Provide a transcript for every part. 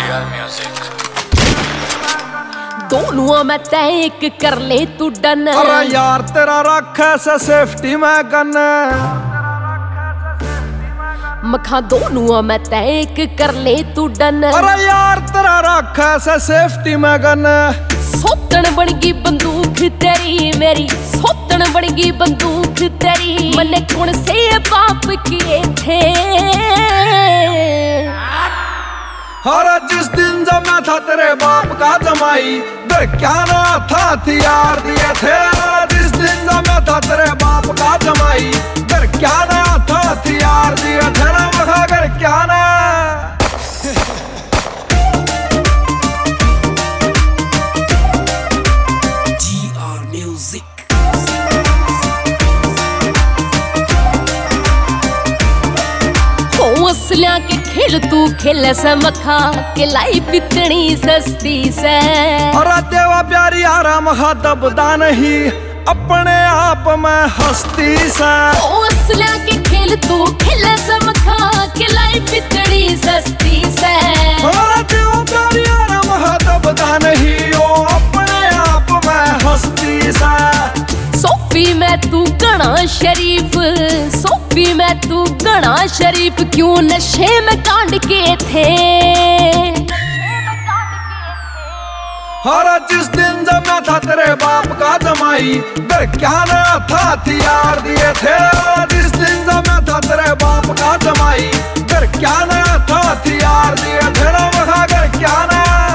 GR Music। दोनों में तय एक कर ले तू डन। अरे यार तेरा रखा से सेफ्टी में गन। मखा दोनों में तय एक कर ले तू डन। अरे यार तेरा रखा से सेफ्टी में गन। सोतन बनगी बंदूक तेरी मेरी, सोतन बनगी बंदूक तेरी। मने कौन से बाप किए थे। अरे जिस दिन जमा था तेरे बाप का जमाई, डर क्या ना था हथियार दिए थे। जिस दिन जमा था तेरे बाप का जमाई, डर क्या ना था हथियार दिए थे ना। मखा कर क्या ना। GR Music। हौसला के खेल तू खेल से मखा के लाइफ इतनी सस्ती से। अरे देवा प्यारी आराम हा दबदा नहीं अपने आप में हस्ती से। हौसला के खेल तू खेल से मखा के लाइफ इतनी सस्ती से। अरे देवा प्यारी आराम हा दबदा नहीं ओ अपने आप में हस्ती से। सोफी में तू गणा शरीफ, सोफी में तू गणा शरीफ। क्यों नशे में कांड के थे। हर जिस दिन जमा था तेरे बाप का जमाई, डर क्या ना था हथियार दिए थे। जिस दिन जमा था तेरे बाप का जमाई, डर क्या ना था हथियार दिए थे ना। मखा कर क्या ना।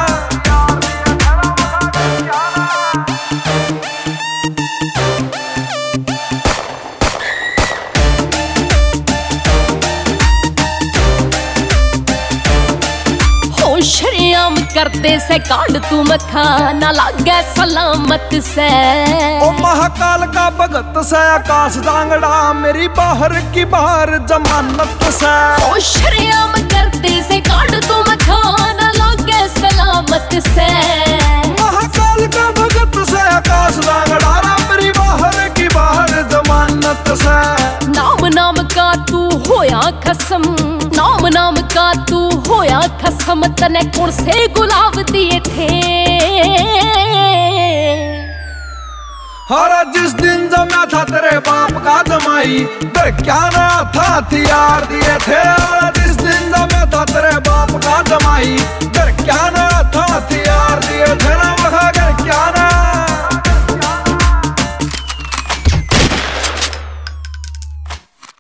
शर्म करते से कांड तू मखा ना लागे सलामत से। ओ महाकाल का भगत से आकाश जांगड़ा, मेरी बाहर की बाहर जमानत से। ओ शर्म करते से कांड तू मखा ना लागे सलामत से। महाकाल का भगत से आकाश जांगड़ा, मेरी बाहर की बाहर जमानत से। नाम नाम का तू होया खसम, नाम नाम का तू होया खसम। तने कौन से गुलाब दिए थे। हर जिस दिन जमा था तेरे बाप का जमाई, डर क्या ना था हथियार दिए थे। जिस दिन जमा था तेरे बाप का जमाई, डर क्या ना था हथियार दिए थे।